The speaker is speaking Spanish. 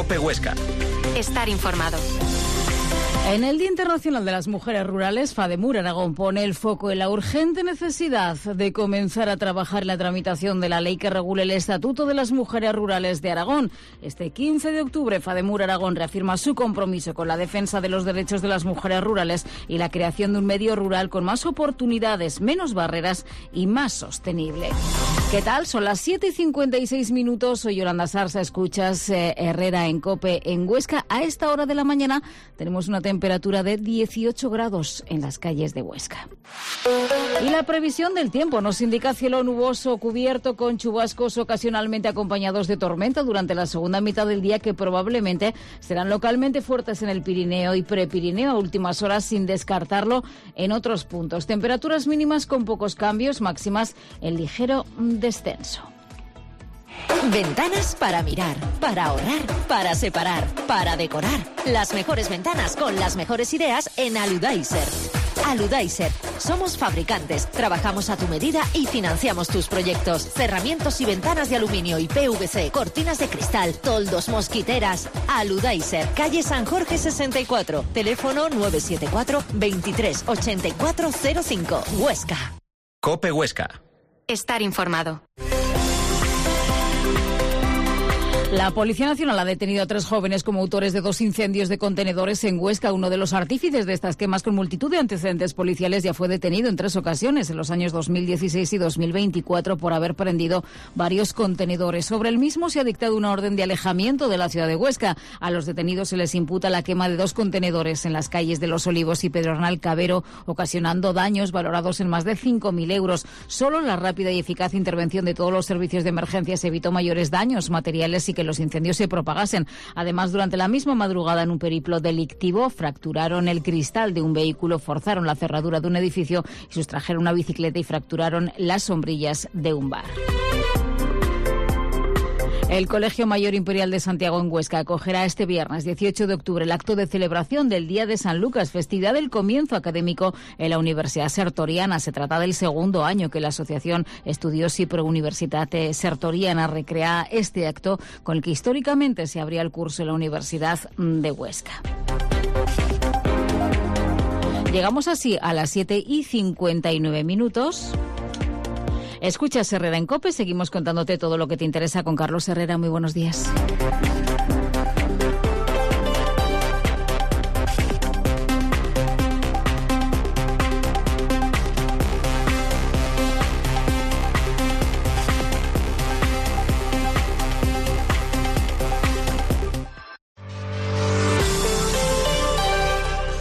COPE Huesca. Estar informado. En el Día Internacional de las Mujeres Rurales, FADEMUR Aragón pone el foco en la urgente necesidad de comenzar a trabajar en la tramitación de la ley que regule el Estatuto de las Mujeres Rurales de Aragón. Este 15 de octubre, FADEMUR Aragón reafirma su compromiso con la defensa de los derechos de las mujeres rurales y la creación de un medio rural con más oportunidades, menos barreras y más sostenible. ¿Qué tal? Son las 7:56. Soy Yolanda Sarsa, escuchas Herrera en COPE en Huesca. A esta hora de la mañana tenemos una temperatura de 18 grados en las calles de Huesca. Y la previsión del tiempo nos indica cielo nuboso cubierto con chubascos ocasionalmente acompañados de tormenta durante la segunda mitad del día, que probablemente serán localmente fuertes en el Pirineo y Prepirineo a últimas horas, sin descartarlo en otros puntos. Temperaturas mínimas con pocos cambios, máximas en ligero descenso. Ventanas para mirar, para ahorrar, para separar, para decorar. Las mejores ventanas con las mejores ideas en Aludaiser. Aludaiser. Somos fabricantes, trabajamos a tu medida y financiamos tus proyectos. Cerramientos y ventanas de aluminio y PVC, cortinas de cristal, toldos, mosquiteras. Aludaiser, calle San Jorge 64, teléfono 974 23 84 05, Huesca. COPE Huesca. Estar informado. La Policía Nacional ha detenido a 3 jóvenes como autores de 2 incendios de contenedores en Huesca. Uno de los artífices de estas quemas, con multitud de antecedentes policiales, ya fue detenido en 3 ocasiones en los años 2016 y 2024 por haber prendido varios contenedores. Sobre el mismo se ha dictado una orden de alejamiento de la ciudad de Huesca. A los detenidos se les imputa la quema de 2 contenedores en las calles de Los Olivos y Pedronal Cabero, ocasionando daños valorados en más de 5.000 euros. Solo la rápida y eficaz intervención de todos los servicios de emergencias evitó mayores daños materiales y que los incendios se propagasen. Además, durante la misma madrugada, en un periplo delictivo, fracturaron el cristal de un vehículo, forzaron la cerradura de un edificio y sustrajeron una bicicleta y fracturaron las sombrillas de un bar. El Colegio Mayor Imperial de Santiago en Huesca acogerá este viernes 18 de octubre el acto de celebración del Día de San Lucas, festividad del comienzo académico en la Universidad Sertoriana. Se trata del segundo año que la Asociación Estudiosi Pro Universitate Sertoriana recrea este acto, con el que históricamente se abría el curso en la Universidad de Huesca. Llegamos así a las 7:59. Escuchas Herrera en COPE, seguimos contándote todo lo que te interesa con Carlos Herrera. Muy buenos días.